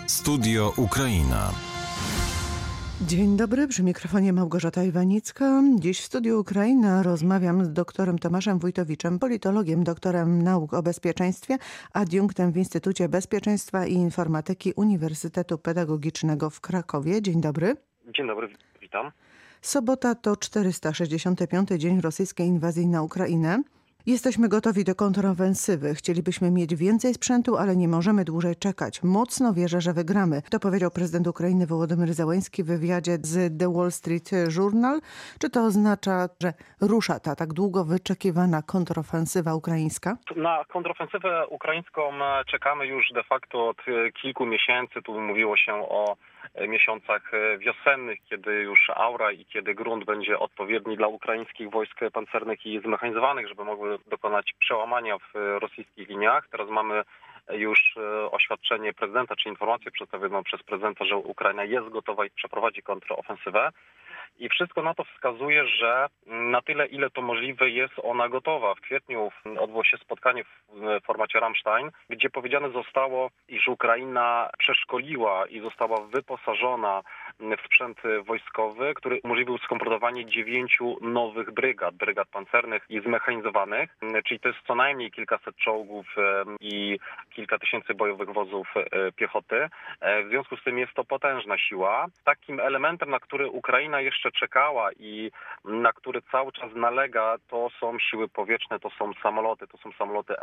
Studio Ukraina. Dzień dobry, przy mikrofonie Małgorzata Iwanicka. Dziś w Studiu Ukraina rozmawiam z doktorem Tomaszem Wójtowiczem, politologiem, doktorem nauk o bezpieczeństwie, adiunktem w Instytucie Bezpieczeństwa i Informatyki Uniwersytetu Pedagogycznego w Krakowie. Dzień dobry. Dzień dobry, witam. Sobota to 465. dzień rosyjskiej inwazji na Ukrainę. Jesteśmy gotowi do kontrofensywy. Chcielibyśmy mieć więcej sprzętu, ale nie możemy dłużej czekać. Mocno wierzę, że wygramy. To powiedział prezydent Ukrainy Wołodymyr Zełenski w wywiadzie z The Wall Street Journal. Czy to oznacza, że rusza ta tak długo wyczekiwana kontrofensywa ukraińska? Na kontrofensywę ukraińską czekamy już de facto od kilku miesięcy. Tu mówiło się o miesiącach wiosennych, kiedy już aura i kiedy grunt będzie odpowiedni dla ukraińskich wojsk pancernych i zmechanizowanych, żeby mogły dokonać przełamania w rosyjskich liniach. Teraz mamy już oświadczenie prezydenta, czy informację przedstawioną przez prezydenta, że Ukraina jest gotowa i przeprowadzi kontrofensywę. I wszystko na to wskazuje, że na tyle, ile to możliwe, jest ona gotowa. W kwietniu odbyło się spotkanie w formacie Rammstein, gdzie powiedziane zostało, iż Ukraina przeszkoliła i została wyposażona w sprzęt wojskowy, który umożliwił skompletowanie 9 nowych brygad pancernych i zmechanizowanych, czyli to jest co najmniej kilkaset czołgów i kilka tysięcy bojowych wozów piechoty. W związku z tym jest to potężna siła. Takim elementem, na który Ukraina jeszcze czekała i na który cały czas nalega, to są siły powietrzne, to są samoloty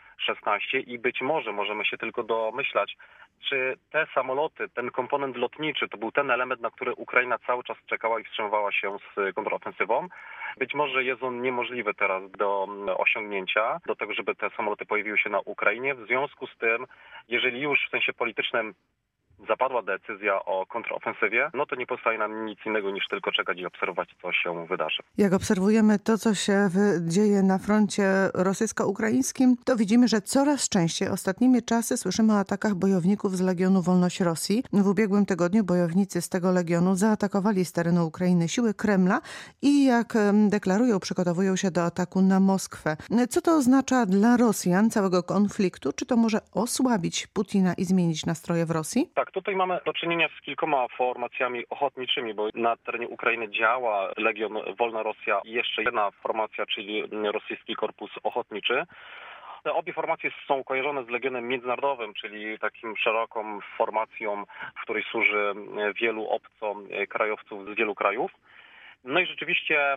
F-16 i być może możemy się tylko domyślać, czy te samoloty, ten komponent lotniczy, to był ten element, na który Ukraina cały czas czekała i wstrzymywała się z kontrofensywą. Być może jest on niemożliwy teraz do osiągnięcia, do tego, żeby te samoloty pojawiły się na Ukrainie. W związku z tym, jeżeli już w sensie politycznym zapadła decyzja o kontrofensywie, no to nie pozostaje nam nic innego niż tylko czekać i obserwować, co się wydarzy. Jak obserwujemy to, co się dzieje na froncie rosyjsko-ukraińskim, to widzimy, że coraz częściej ostatnimi czasy słyszymy o atakach bojowników z Legionu Wolność Rosji. W ubiegłym tygodniu bojownicy z tego legionu zaatakowali z terenu Ukrainy siły Kremla i jak deklarują, przygotowują się do ataku na Moskwę. Co to oznacza dla Rosjan całego konfliktu? Czy to może osłabić Putina i zmienić nastroje w Rosji? Tak, tutaj mamy do czynienia z kilkoma formacjami ochotniczymi, bo na terenie Ukrainy działa Legion Wolna Rosja i jeszcze jedna formacja, czyli Rosyjski Korpus Ochotniczy. Te obie formacje są kojarzone z Legionem Międzynarodowym, czyli takim szeroką formacją, w której służy wielu obcokrajowców z wielu krajów. No i rzeczywiście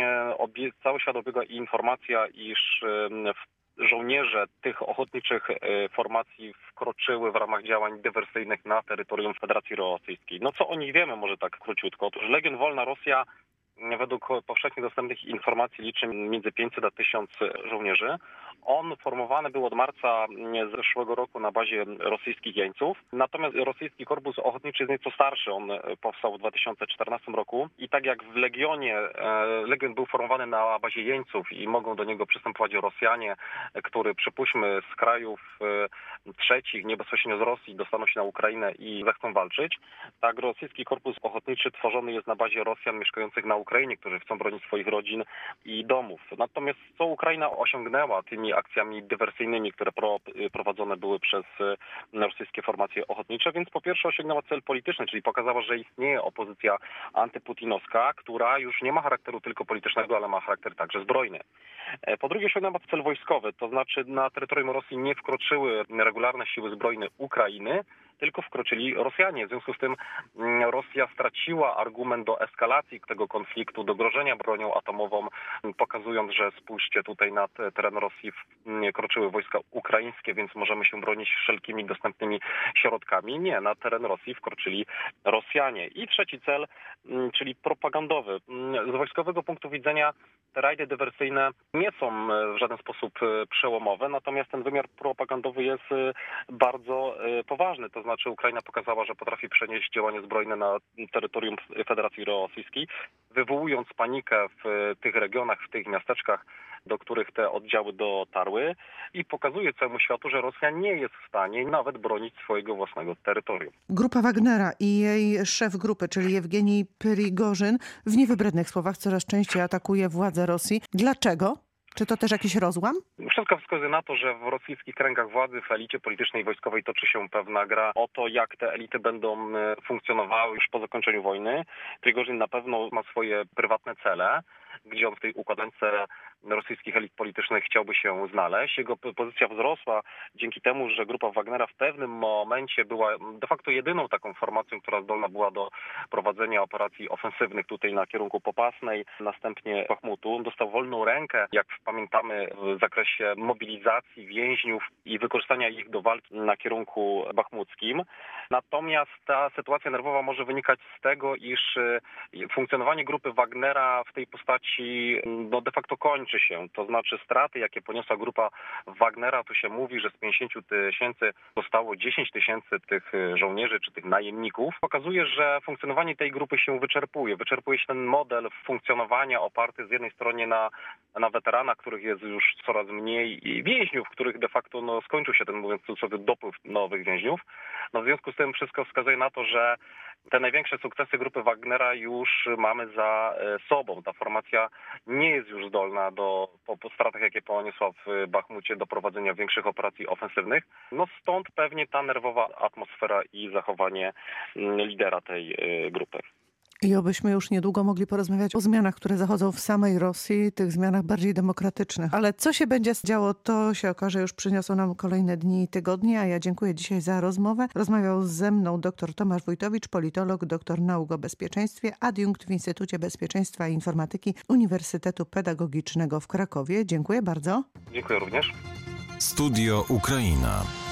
cały świat obiega informacja, iż żołnierze tych ochotniczych formacji wkroczyły w ramach działań dywersyjnych na terytorium Federacji Rosyjskiej. No co o nich wiemy, może tak króciutko? Otóż Legion Wolna Rosja według powszechnie dostępnych informacji liczy między 500 a 1000 żołnierzy. On formowany był od marca zeszłego roku na bazie rosyjskich jeńców. Natomiast rosyjski korpus ochotniczy jest nieco starszy. On powstał w 2014 roku. I tak jak w Legionie, Legion był formowany na bazie jeńców i mogą do niego przystępować Rosjanie, którzy przypuśćmy z krajów trzecich, nie bezpośrednio z Rosji, dostaną się na Ukrainę i zechcą walczyć. Tak rosyjski korpus ochotniczy tworzony jest na bazie Rosjan mieszkających na Ukrainie, którzy chcą bronić swoich rodzin i domów. Natomiast co Ukraina osiągnęła tymi akcjami dywersyjnymi, które prowadzone były przez rosyjskie formacje ochotnicze, więc po pierwsze osiągnęła cel polityczny, czyli pokazała, że istnieje opozycja antyputinowska, która już nie ma charakteru tylko politycznego, ale ma charakter także zbrojny. Po drugie osiągnęła cel wojskowy, to znaczy na terytorium Rosji nie wkroczyły regularne siły zbrojne Ukrainy, tylko wkroczyli Rosjanie. W związku z tym Rosja straciła argument do eskalacji tego konfliktu, do grożenia bronią atomową, pokazując, że spójrzcie, tutaj na teren Rosji wkroczyły wojska ukraińskie, więc możemy się bronić wszelkimi dostępnymi środkami. Nie, na teren Rosji wkroczyli Rosjanie. I trzeci cel, czyli propagandowy. Z wojskowego punktu widzenia te rajdy dywersyjne nie są w żaden sposób przełomowe, natomiast ten wymiar propagandowy jest bardzo poważny. To znaczy Ukraina pokazała, że potrafi przenieść działanie zbrojne na terytorium Federacji Rosyjskiej, wywołując panikę w tych regionach, w tych miasteczkach, do których te oddziały dotarły i pokazuje całemu światu, że Rosja nie jest w stanie nawet bronić swojego własnego terytorium. Grupa Wagnera i jej szef grupy, czyli Jewgenij Prigorzyn, w niewybrednych słowach coraz częściej atakuje władze Rosji. Dlaczego? Czy to też jakiś rozłam? Wszystko wskazuje na to, że w rosyjskich kręgach władzy, w elicie politycznej i wojskowej toczy się pewna gra o to, jak te elity będą funkcjonowały już po zakończeniu wojny. Prigorzyn na pewno ma swoje prywatne cele, gdzie on w tej układance rosyjskich elit politycznych chciałby się znaleźć. Jego pozycja wzrosła dzięki temu, że grupa Wagnera w pewnym momencie była de facto jedyną taką formacją, która zdolna była do prowadzenia operacji ofensywnych tutaj na kierunku Popasnej, następnie Bachmutu. Dostał wolną rękę, jak pamiętamy, w zakresie mobilizacji więźniów i wykorzystania ich do walki na kierunku bachmuckim. Natomiast ta sytuacja nerwowa może wynikać z tego, iż funkcjonowanie grupy Wagnera w tej postaci de facto kończy się. To znaczy straty, jakie poniosła grupa Wagnera, tu się mówi, że z 50 000 zostało 10 000 tych żołnierzy czy tych najemników. Pokazuje, że funkcjonowanie tej grupy się wyczerpuje. Wyczerpuje się ten model funkcjonowania oparty z jednej strony na weteranach, których jest już coraz mniej, i więźniów, których de facto skończył się ten, mówiąc w cudzysłowie, dopływ nowych więźniów. W związku z tym wszystko wskazuje na to, że te największe sukcesy grupy Wagnera już mamy za sobą. Ta formacja nie jest już zdolna po stratach, jakie poniosła w Bachmucie, do prowadzenia większych operacji ofensywnych. Stąd pewnie ta nerwowa atmosfera i zachowanie lidera tej grupy. I obyśmy już niedługo mogli porozmawiać o zmianach, które zachodzą w samej Rosji, tych zmianach bardziej demokratycznych. Ale co się będzie działo, to się okaże, już przyniosą nam kolejne dni i tygodnie, a ja dziękuję dzisiaj za rozmowę. Rozmawiał ze mną dr Tomasz Wójtowicz, politolog, doktor nauk o bezpieczeństwie, adiunkt w Instytucie Bezpieczeństwa i Informatyki Uniwersytetu Pedagogicznego w Krakowie. Dziękuję bardzo. Dziękuję również. Studio Ukraina.